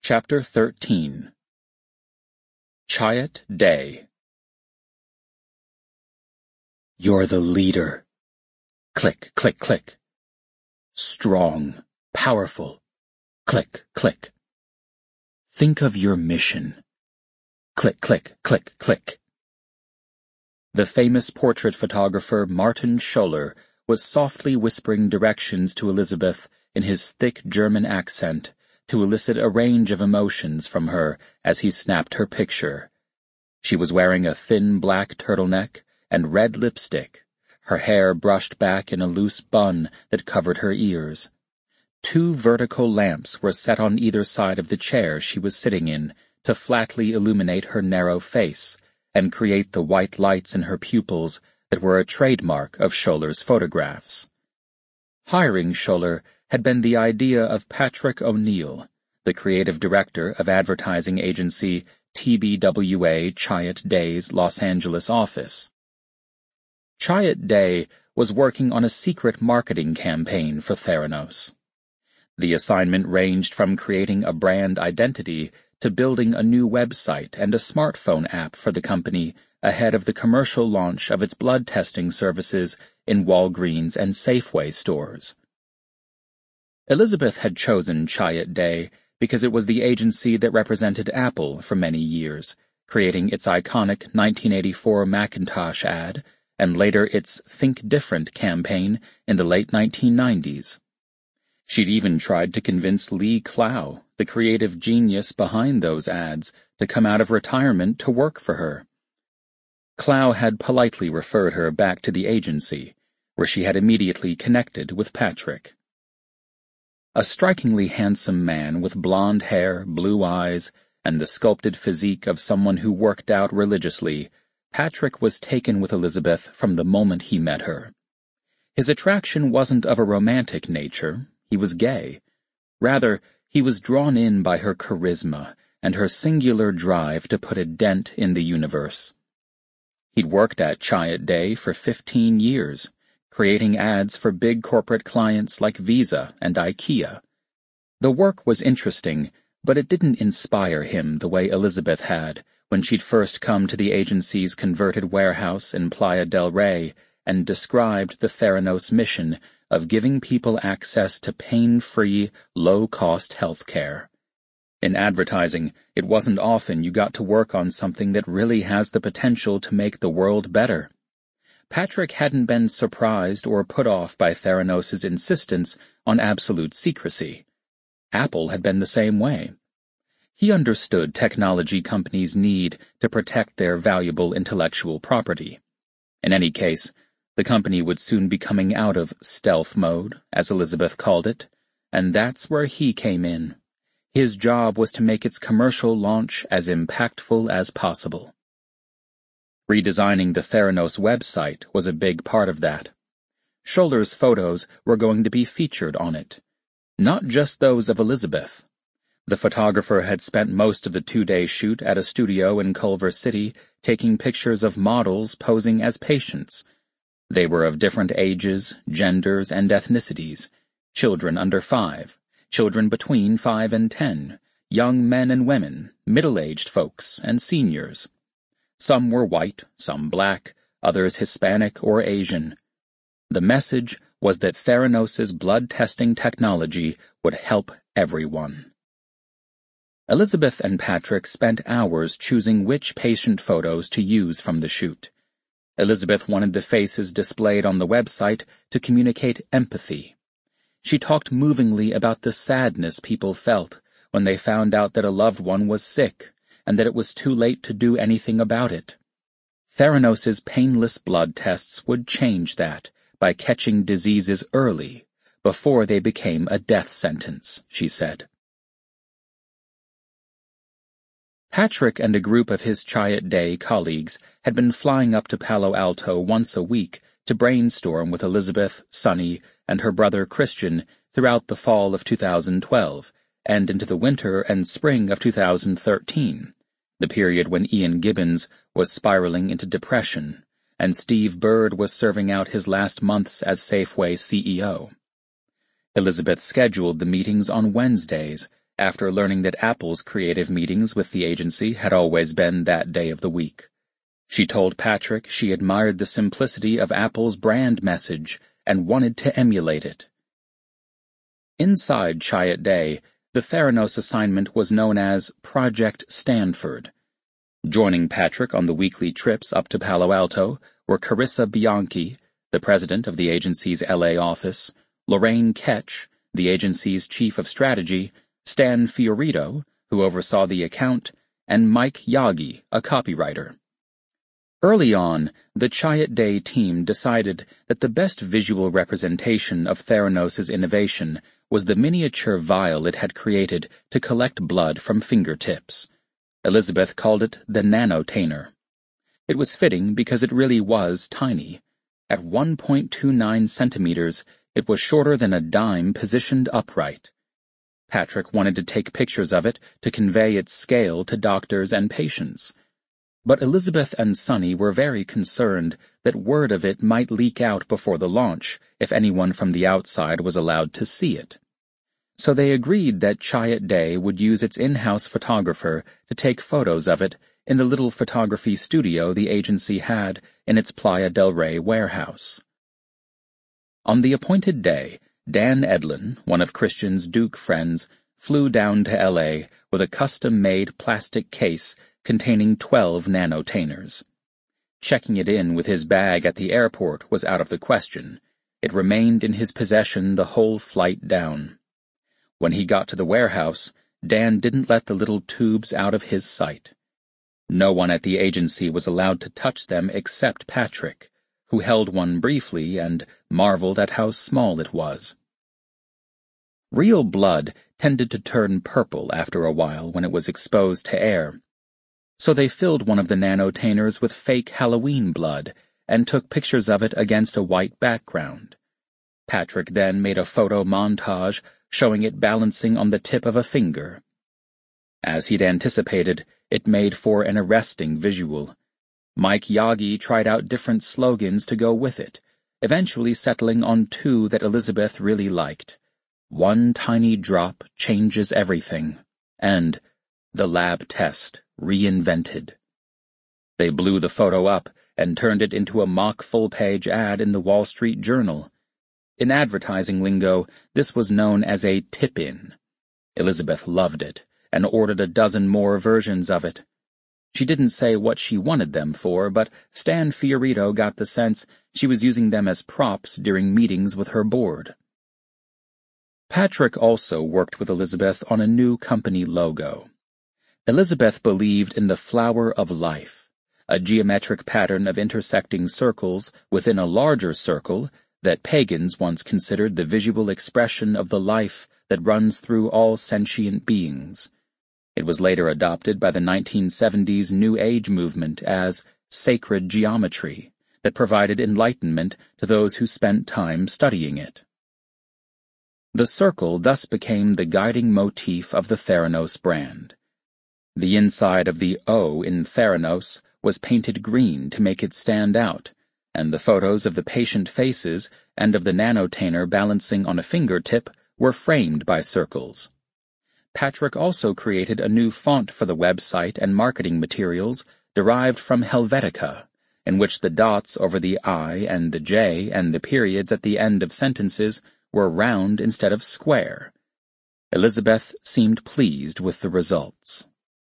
Chapter 13 Chiat Day. You're the leader. Click, click, click. Strong, powerful. Click, click. Think of your mission. Click, click, click, click. The famous portrait photographer Martin Scholler was softly whispering directions to Elizabeth in his thick German accent to elicit a range of emotions from her as he snapped her picture. She was wearing a thin black turtleneck and red lipstick, her hair brushed back in a loose bun that covered her ears. 2 vertical lamps were set on either side of the chair she was sitting in to flatly illuminate her narrow face and create the white lights in her pupils that were a trademark of Scholler's photographs. Hiring Scholler had been the idea of Patrick O'Neill, the creative director of advertising agency TBWA Chiat Day's Los Angeles office. Chiat Day was working on a secret marketing campaign for Theranos. The assignment ranged from creating a brand identity to building a new website and a smartphone app for the company ahead of the commercial launch of its blood testing services in Walgreens and Safeway stores. Elizabeth had chosen Chiat Day because it was the agency that represented Apple for many years, creating its iconic 1984 Macintosh ad and later its Think Different campaign in the late 1990s. She'd even tried to convince Lee Clow, the creative genius behind those ads, to come out of retirement to work for her. Clow had politely referred her back to the agency, where she had immediately connected with Patrick. A strikingly handsome man with blonde hair, blue eyes, and the sculpted physique of someone who worked out religiously, Patrick was taken with Elizabeth from the moment he met her. His attraction wasn't of a romantic nature. He was gay. Rather, he was drawn in by her charisma and her singular drive to put a dent in the universe. He'd worked at Chiat Day for 15 years, creating ads for big corporate clients like Visa and IKEA. The work was interesting, but it didn't inspire him the way Elizabeth had when she'd first come to the agency's converted warehouse in Playa del Rey and described the Theranos mission of giving people access to pain-free, low-cost health care. In advertising, it wasn't often you got to work on something that really has the potential to make the world better. Patrick hadn't been surprised or put off by Theranos' insistence on absolute secrecy. Apple had been the same way. He understood technology companies' need to protect their valuable intellectual property. In any case, the company would soon be coming out of stealth mode, as Elizabeth called it, and that's where he came in. His job was to make its commercial launch as impactful as possible. Redesigning the Theranos website was a big part of that. Scholler's photos were going to be featured on it, not just those of Elizabeth. The photographer had spent most of the 2-day shoot at a studio in Culver City taking pictures of models posing as patients. They were of different ages, genders, and ethnicities: children under 5, children between 5 and 10, young men and women, middle-aged folks, and seniors. Some were white, some black, others Hispanic or Asian. The message was that Theranos' blood testing technology would help everyone. Elizabeth and Patrick spent hours choosing which patient photos to use from the shoot. Elizabeth wanted the faces displayed on the website to communicate empathy. She talked movingly about the sadness people felt when they found out that a loved one was sick and that it was too late to do anything about it. Theranos' painless blood tests would change that by catching diseases early, before they became a death sentence, she said. Patrick and a group of his Chiat Day colleagues had been flying up to Palo Alto once a week to brainstorm with Elizabeth, Sonny, and her brother Christian throughout the fall of 2012 and into the winter and spring of 2013, the period when Ian Gibbons was spiraling into depression and Steve Bird was serving out his last months as Safeway CEO. Elizabeth scheduled the meetings on Wednesdays, after learning that Apple's creative meetings with the agency had always been that day of the week. She told Patrick she admired the simplicity of Apple's brand message and wanted to emulate it. Inside Chiat Day, the Theranos assignment was known as Project Stanford. Joining Patrick on the weekly trips up to Palo Alto were Carissa Bianchi, the president of the agency's LA office, Lorraine Ketch, the agency's chief of strategy, Stan Fiorito, who oversaw the account, and Mike Yagi, a copywriter. Early on, the Chiat Day team decided that the best visual representation of Theranos' innovation was the miniature vial it had created to collect blood from fingertips. Elizabeth called it the Nanotainer. It was fitting because it really was tiny. At 1.29 centimeters, it was shorter than a dime positioned upright. Patrick wanted to take pictures of it to convey its scale to doctors and patients. But Elizabeth and Sonny were very concerned that word of it might leak out before the launch if anyone from the outside was allowed to see it. So they agreed that Chiat Day would use its in-house photographer to take photos of it in the little photography studio the agency had in its Playa del Rey warehouse. On the appointed day, Dan Edlin, one of Christian's Duke friends, flew down to L.A. with a custom-made plastic case containing 12 nanotainers. Checking it in with his bag at the airport was out of the question. It remained in his possession the whole flight down. When he got to the warehouse, Dan didn't let the little tubes out of his sight. No one at the agency was allowed to touch them except Patrick, who held one briefly and marveled at how small it was. Real blood tended to turn purple after a while when it was exposed to air. So they filled one of the nanotainers with fake Halloween blood and took pictures of it against a white background. Patrick then made a photo montage showing it balancing on the tip of a finger. As he'd anticipated, it made for an arresting visual. Mike Yagi tried out different slogans to go with it, eventually settling on two that Elizabeth really liked. One tiny drop changes everything, and the lab test reinvented. They blew the photo up and turned it into a mock full-page ad in the Wall Street Journal. In advertising lingo, this was known as a tip-in. Elizabeth loved it and ordered a dozen more versions of it. She didn't say what she wanted them for, but Stan Fiorito got the sense she was using them as props during meetings with her board. Patrick also worked with Elizabeth on a new company logo. Elizabeth believed in the flower of life, a geometric pattern of intersecting circles within a larger circle that pagans once considered the visual expression of the life that runs through all sentient beings. It was later adopted by the 1970s New Age movement as sacred geometry that provided enlightenment to those who spent time studying it. The circle thus became the guiding motif of the Theranos brand. The inside of the O in Theranos was painted green to make it stand out, and the photos of the patient faces and of the nanotainer balancing on a fingertip were framed by circles. Patrick also created a new font for the website and marketing materials derived from Helvetica, in which the dots over the I and the J and the periods at the end of sentences were round instead of square. Elizabeth seemed pleased with the results.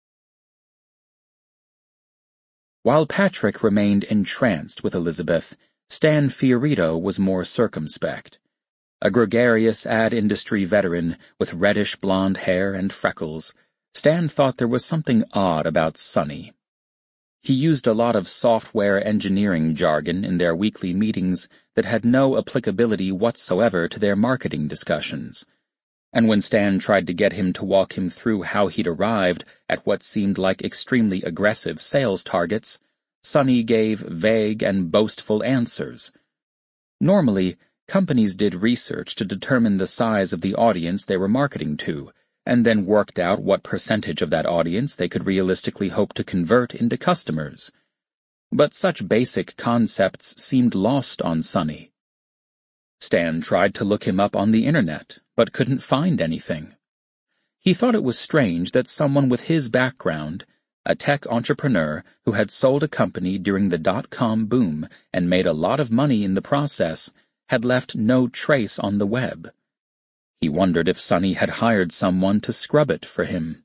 While Patrick remained entranced with Elizabeth, Stan Fiorito was more circumspect. A gregarious ad industry veteran with reddish blonde hair and freckles, Stan thought there was something odd about Sonny. He used a lot of software engineering jargon in their weekly meetings that had no applicability whatsoever to their marketing discussions. And when Stan tried to get him to walk him through how he'd arrived at what seemed like extremely aggressive sales targets, Sonny gave vague and boastful answers. Normally, companies did research to determine the size of the audience they were marketing to, and then worked out what percentage of that audience they could realistically hope to convert into customers. But such basic concepts seemed lost on Sonny. Stan tried to look him up on the internet, but couldn't find anything. He thought it was strange that someone with his background, a tech entrepreneur who had sold a company during the dot-com boom and made a lot of money in the process, had left no trace on the web. He wondered if Sonny had hired someone to scrub it for him.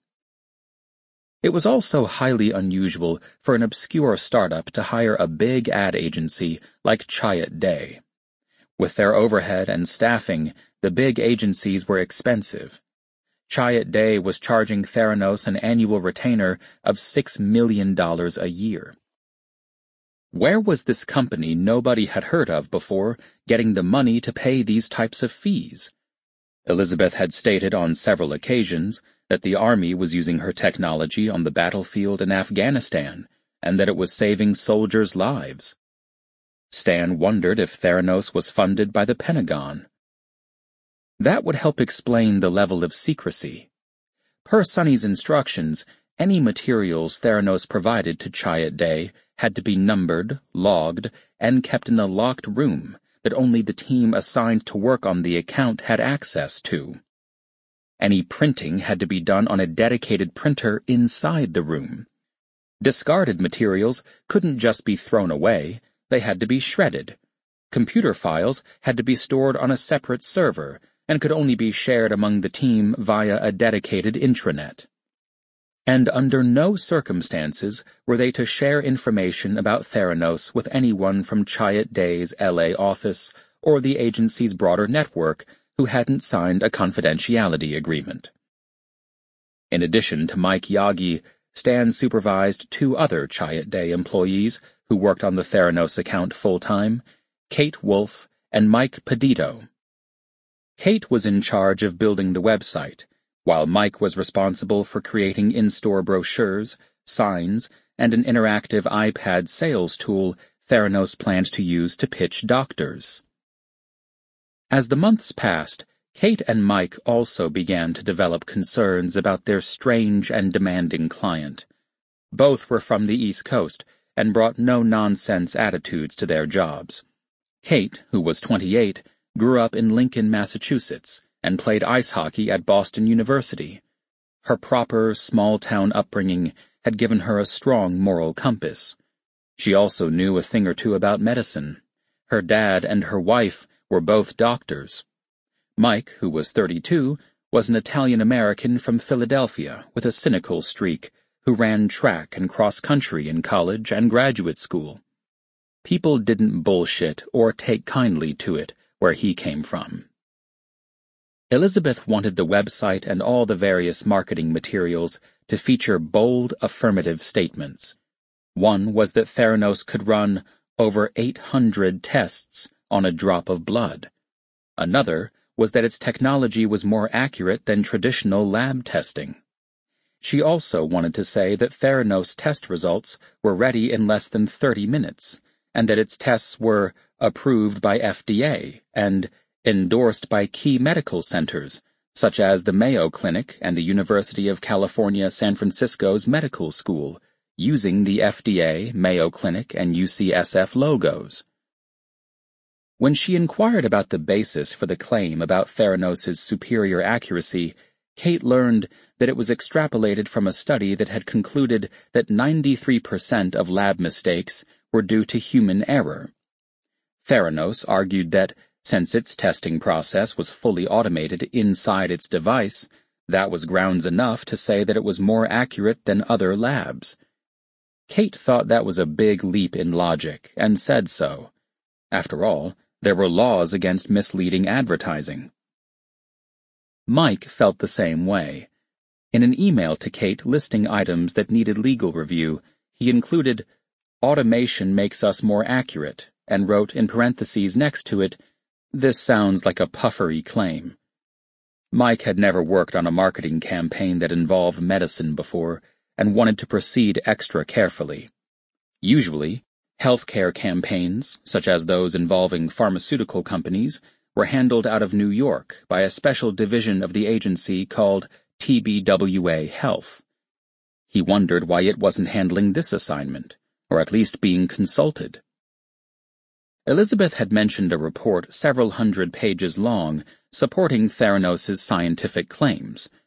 It was also highly unusual for an obscure startup to hire a big ad agency like Chiat Day. With their overhead and staffing, the big agencies were expensive. Chiat Day was charging Theranos an annual retainer of $6 million a year. Where was this company nobody had heard of before getting the money to pay these types of fees? Elizabeth had stated on several occasions that the Army was using her technology on the battlefield in Afghanistan and that it was saving soldiers' lives. Stan wondered if Theranos was funded by the Pentagon. That would help explain the level of secrecy. Per Sonny's instructions, any materials Theranos provided to Chiat Day had to be numbered, logged, and kept in a locked room that only the team assigned to work on the account had access to. Any printing had to be done on a dedicated printer inside the room. Discarded materials couldn't just be thrown away, they had to be shredded. Computer files had to be stored on a separate server and could only be shared among the team via a dedicated intranet. And under no circumstances were they to share information about Theranos with anyone from Chiat Day's LA office or the agency's broader network who hadn't signed a confidentiality agreement. In addition to Mike Yagi, Stan supervised 2 other Chiat Day employees who worked on the Theranos account full-time, Kate Wolf and Mike Pedito. Kate was in charge of building the website, while Mike was responsible for creating in-store brochures, signs, and an interactive iPad sales tool Theranos planned to use to pitch doctors. As the months passed, Kate and Mike also began to develop concerns about their strange and demanding client. Both were from the East Coast and brought no-nonsense attitudes to their jobs. Kate, who was 28, grew up in Lincoln, Massachusetts, and played ice hockey at Boston University. Her proper, small-town upbringing had given her a strong moral compass. She also knew a thing or two about medicine. Her dad and her wife were both doctors. Mike, who was 32, was an Italian-American from Philadelphia with a cynical streak who ran track and cross-country in college and graduate school. People didn't bullshit or take kindly to it where he came from. Elizabeth wanted the website and all the various marketing materials to feature bold, affirmative statements. One was that Theranos could run over 800 tests on a drop of blood. Another was that its technology was more accurate than traditional lab testing. She also wanted to say that Theranos test results were ready in less than 30 minutes, and that its tests were approved by FDA and endorsed by key medical centers, such as the Mayo Clinic and the University of California, San Francisco's Medical School, using the FDA, Mayo Clinic, and UCSF logos. When she inquired about the basis for the claim about Theranos' superior accuracy, Kate learned that it was extrapolated from a study that had concluded that 93% of lab mistakes were due to human error. Theranos argued that, since its testing process was fully automated inside its device, that was grounds enough to say that it was more accurate than other labs. Kate thought that was a big leap in logic, and said so. After all, there were laws against misleading advertising. Mike felt the same way. In an email to Kate listing items that needed legal review, he included, "Automation makes us more accurate," and wrote in parentheses next to it, "This sounds like a puffery claim." Mike had never worked on a marketing campaign that involved medicine before, and wanted to proceed extra carefully. Usually, healthcare campaigns, such as those involving pharmaceutical companies, were handled out of New York by a special division of the agency called TBWA Health. He wondered why it wasn't handling this assignment, or at least being consulted. Elizabeth had mentioned a report several hundred pages long supporting Theranos' scientific claims.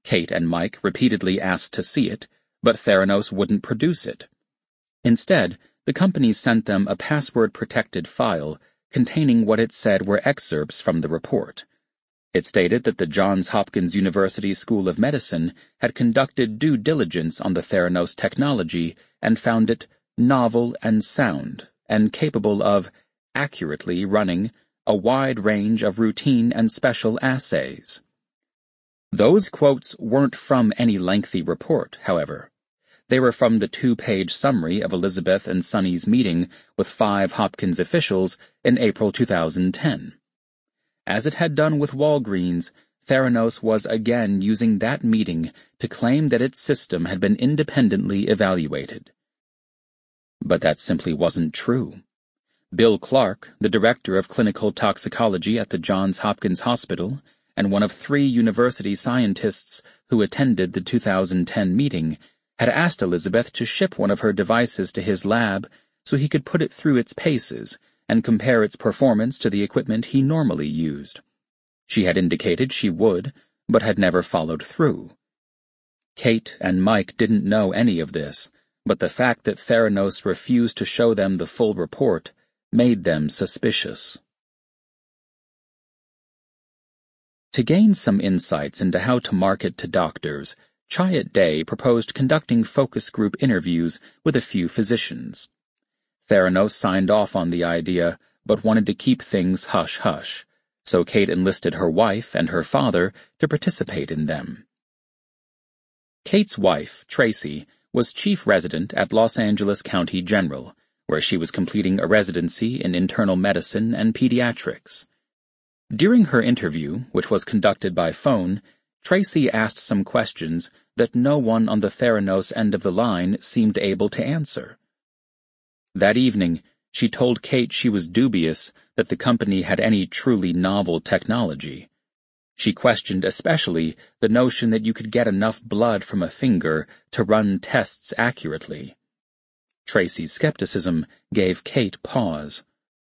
Kate and Mike repeatedly asked to see it, but Theranos wouldn't produce it. Instead, the company sent them a password-protected file containing what it said were excerpts from the report. It stated that the Johns Hopkins University School of Medicine had conducted due diligence on the Theranos technology and found it novel and sound, and capable of accurately running a wide range of routine and special assays. Those quotes weren't from any lengthy report, however. They were from the 2-page summary of Elizabeth and Sonny's meeting with 5 Hopkins officials in April 2010. As it had done with Walgreens, Theranos was again using that meeting to claim that its system had been independently evaluated. But that simply wasn't true. Bill Clark, the director of clinical toxicology at the Johns Hopkins Hospital, and one of 3 university scientists who attended the 2010 meeting, had asked Elizabeth to ship one of her devices to his lab so he could put it through its paces and compare its performance to the equipment he normally used. She had indicated she would, but had never followed through. Kate and Mike didn't know any of this, but the fact that Theranos refused to show them the full report made them suspicious. To gain some insights into how to market to doctors, Chiat Day proposed conducting focus group interviews with a few physicians. Theranos signed off on the idea, but wanted to keep things hush-hush, so Kate enlisted her wife and her father to participate in them. Kate's wife, Tracy, was chief resident at Los Angeles County General, where she was completing a residency in internal medicine and pediatrics. During her interview, which was conducted by phone, Tracy asked some questions that no one on the Theranos end of the line seemed able to answer. That evening, she told Kate she was dubious that the company had any truly novel technology. She questioned especially the notion that you could get enough blood from a finger to run tests accurately. Tracy's skepticism gave Kate pause.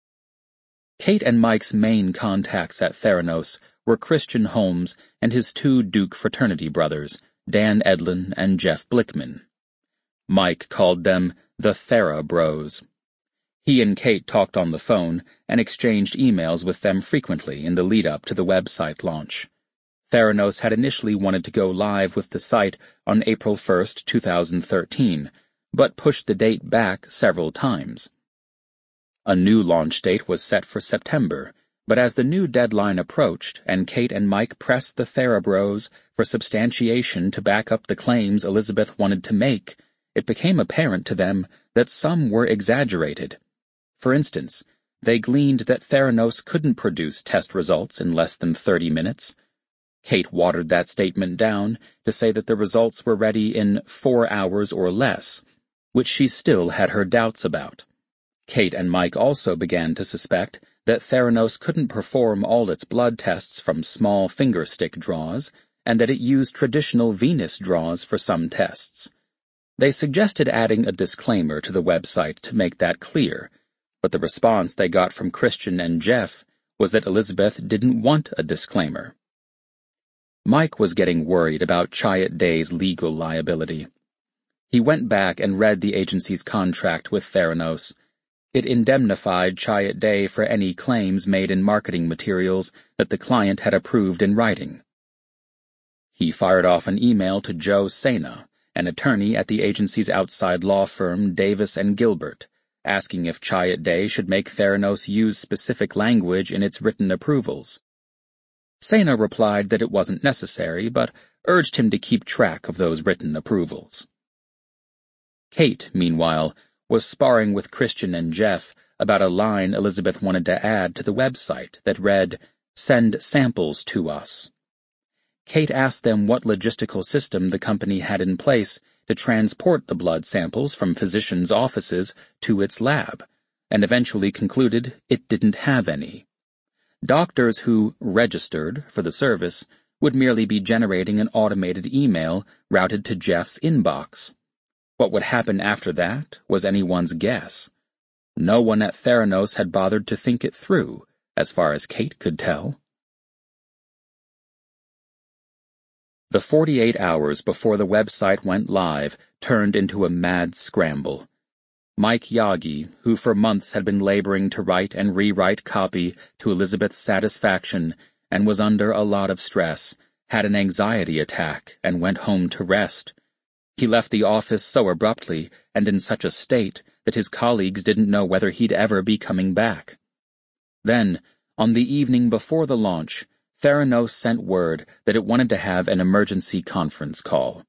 Kate and Mike's main contacts at Theranos were Christian Holmes and his 2 Duke fraternity brothers, Dan Edlin and Jeff Blickman. Mike called them the Thera Bros. He and Kate talked on the phone and exchanged emails with them frequently in the lead-up to the website launch. Theranos had initially wanted to go live with the site on April 1, 2013, but pushed the date back several times. A new launch date was set for September, but as the new deadline approached and Kate and Mike pressed the Thera Bros for substantiation to back up the claims Elizabeth wanted to make, it became apparent to them that some were exaggerated. For instance, they gleaned that Theranos couldn't produce test results in less than 30 minutes. Kate watered that statement down to say that the results were ready in 4 hours or less, which she still had her doubts about. Kate and Mike also began to suspect that Theranos couldn't perform all its blood tests from small finger stick draws, and that it used traditional venous draws for some tests. They suggested adding a disclaimer to the website to make that clear, but the response they got from Christian and Jeff was that Elizabeth didn't want a disclaimer. Mike was getting worried about Chiat Day's legal liability. He went back and read the agency's contract with Theranos. It indemnified Chiat Day for any claims made in marketing materials that the client had approved in writing. He fired off an email to Joe Sena, an attorney at the agency's outside law firm Davis & Gilbert, asking if Chiat Day should make Theranos use specific language in its written approvals. Sena replied that it wasn't necessary, but urged him to keep track of those written approvals. Kate, meanwhile, was sparring with Christian and Jeff about a line Elizabeth wanted to add to the website that read, "Send samples to us." Kate asked them what logistical system the company had in place to transport the blood samples from physicians' offices to its lab, and eventually concluded it didn't have any. Doctors who registered for the service would merely be generating an automated email routed to Jeff's inbox. What would happen after that was anyone's guess. No one at Theranos had bothered to think it through, as far as Kate could tell. The 48 hours before the website went live turned into a mad scramble. Mike Yagi, who for months had been laboring to write and rewrite copy to Elizabeth's satisfaction and was under a lot of stress, had an anxiety attack and went home to rest. He left the office so abruptly and in such a state that his colleagues didn't know whether he'd ever be coming back. Then, on the evening before the launch, Theranos sent word that it wanted to have an emergency conference call.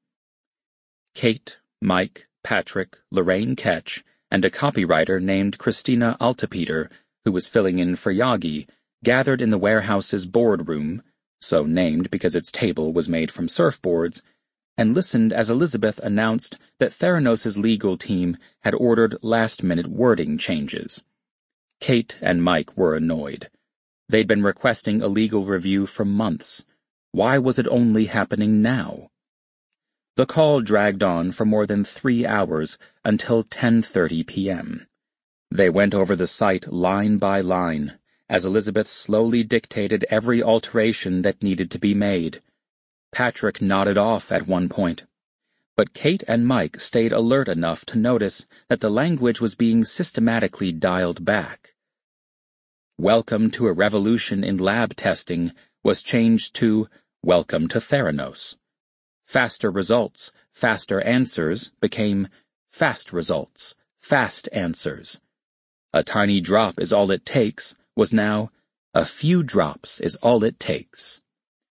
Kate, Mike, Patrick, Lorraine Ketch, and a copywriter named Christina Altepeter, who was filling in for Yagi, gathered in the warehouse's boardroom, so named because its table was made from surfboards, and listened as Elizabeth announced that Theranos' legal team had ordered last-minute wording changes. Kate and Mike were annoyed. They'd been requesting a legal review for months. Why was it only happening now? The call dragged on for more than 3 hours until 10:30 p.m. They went over the site line by line, as Elizabeth slowly dictated every alteration that needed to be made. Patrick nodded off at one point, but Kate and Mike stayed alert enough to notice that the language was being systematically dialed back. Welcome to a revolution in lab testing was changed to Welcome to Theranos. Faster results, faster answers became fast results, fast answers. A tiny drop is all it takes was now a few drops is all it takes.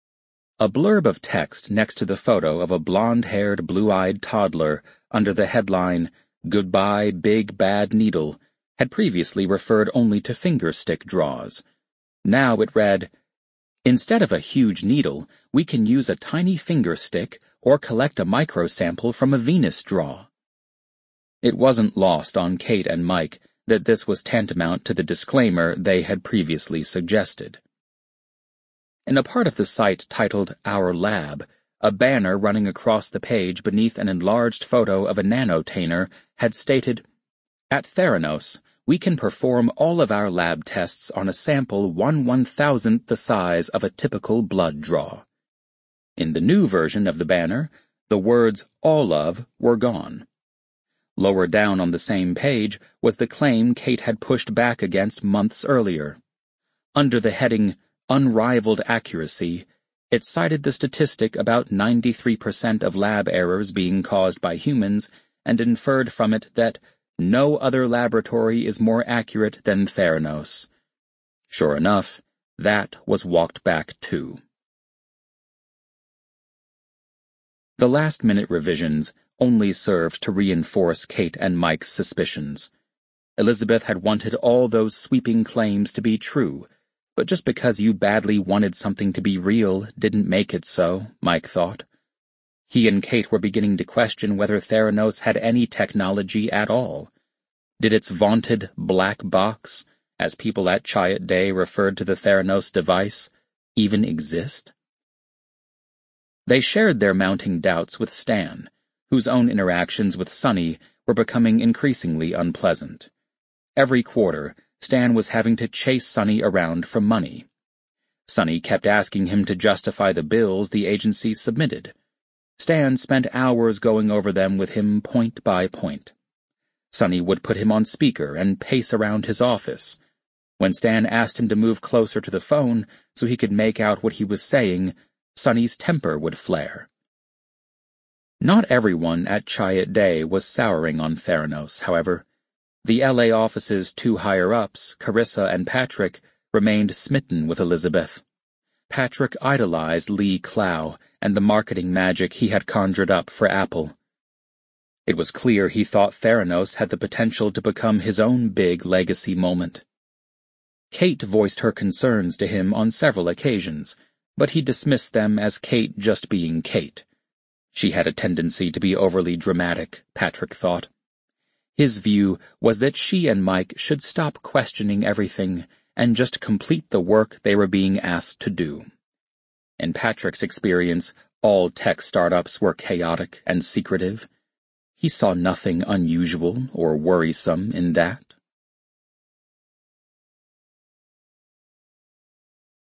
A blurb of text next to the photo of a blonde-haired, blue-eyed toddler under the headline, Goodbye, Big Bad Needle, had previously referred only to fingerstick draws. Now it read, Instead of a huge needle, we can use a tiny fingerstick or collect a microsample from a Venus draw. It wasn't lost on Kate and Mike that this was tantamount to the disclaimer they had previously suggested. In a part of the site titled Our Lab, a banner running across the page beneath an enlarged photo of a nanotainer had stated, At Theranos, we can perform all of our lab tests on a sample 1/1000th the size of a typical blood draw. In the new version of the banner, the words all of were gone. Lower down on the same page was the claim Kate had pushed back against months earlier. Under the heading Unrivaled Accuracy, it cited the statistic about 93% of lab errors being caused by humans and inferred from it that no other laboratory is more accurate than Theranos. Sure enough, that was walked back too. The last-minute revisions only served to reinforce Kate and Mike's suspicions. Elizabeth had wanted all those sweeping claims to be true, but just because you badly wanted something to be real didn't make it so, Mike thought. He and Kate were beginning to question whether Theranos had any technology at all. Did its vaunted black box, as people at Chiat Day referred to the Theranos device, even exist? They shared their mounting doubts with Stan, whose own interactions with Sonny were becoming increasingly unpleasant. Every quarter, Stan was having to chase Sonny around for money. Sonny kept asking him to justify the bills the agency submitted. Stan spent hours going over them with him point by point. Sonny would put him on speaker and pace around his office. When Stan asked him to move closer to the phone so he could make out what he was saying, Sonny's temper would flare. Not everyone at Chiat Day was souring on Theranos, however. The LA office's two higher-ups, Carissa and Patrick, remained smitten with Elizabeth. Patrick idolized Lee Clow and the marketing magic he had conjured up for Apple. It was clear he thought Theranos had the potential to become his own big legacy moment. Kate voiced her concerns to him on several occasions, but he dismissed them as Kate just being Kate. She had a tendency to be overly dramatic, Patrick thought. His view was that she and Mike should stop questioning everything and just complete the work they were being asked to do. In Patrick's experience, all tech startups were chaotic and secretive. He saw nothing unusual or worrisome in that.